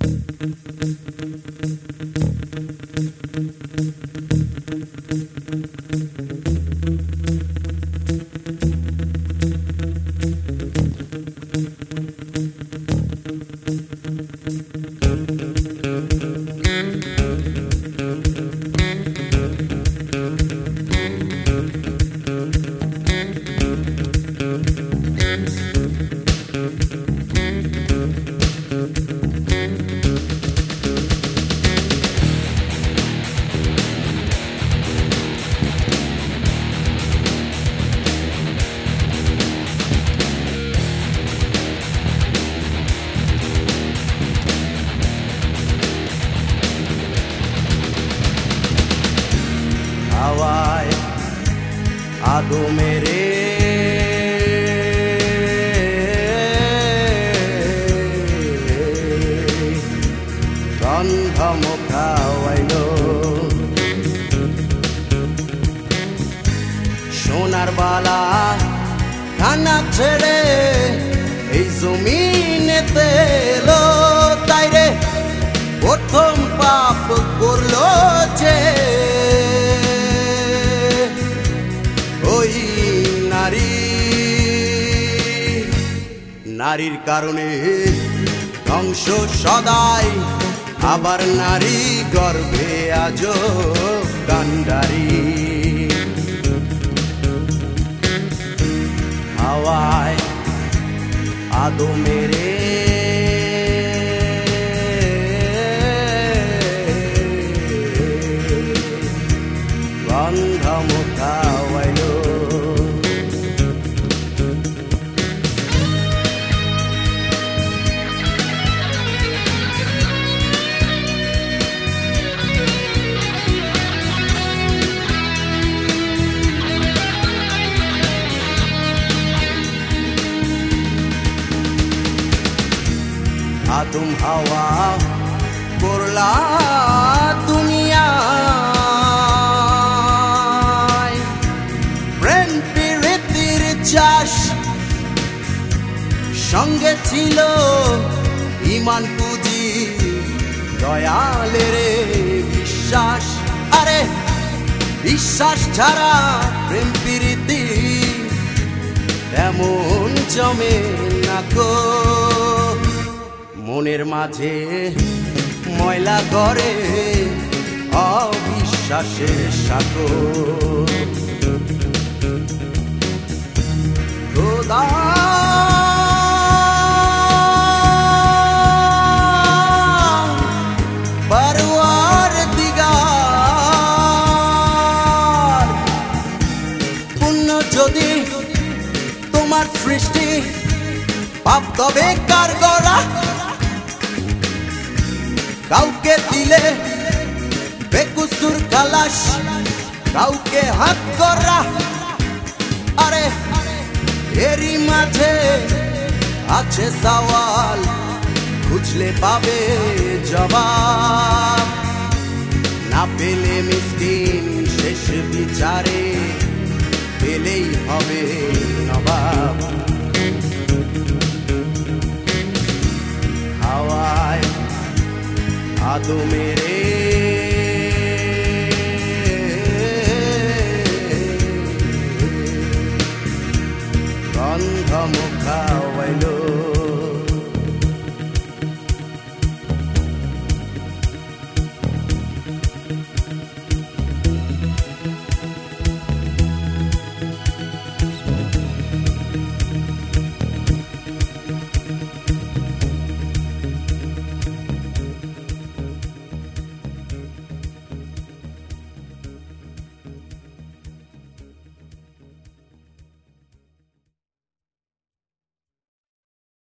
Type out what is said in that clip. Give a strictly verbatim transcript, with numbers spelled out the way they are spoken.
হাওয়ায় আদো মেরে গন্ধ মুখাওয়াইল সোনার বালা খানা ছেড়ে এই জমিনেতে এলো তাই রে প্রথম পাপ করলো যে ওই নারী নারীর কারণে ধ্বংস সদাই আবার নারী গর্ভে আজো কান্ডারি হাওয়ায় আদো মেরে গন্ধ মুখাওয়াইল আদম হাওয়া করলা দুনিয়ায় প্রেম প্রীতির চাষ সঙ্গে ছিল ঈমান পুঁজি দয়ালের বিশ্বাস আরে বিশ্বাস ছাড়া প্রেম প্রীতি এমন জমে না গো মনের মাঝে ময়লা করে অবিশ্বাসের সাগর খোদা পরওয়ার দিগার পুণ্য যদি তোমার সৃষ্টি পাপ তবে কার গড়া কাউকে দিলে বেকুসুর খালাস কাউকে হাত করা আরে এরই মাঝে আছে সওয়াল খুঁজলে পাবে জবাব না পেলে মিসকিন শেষ বিচারে পেলেই হবে নবাব হাওয়ায় আদো মেরে গন্ধ মুখাওয়াইল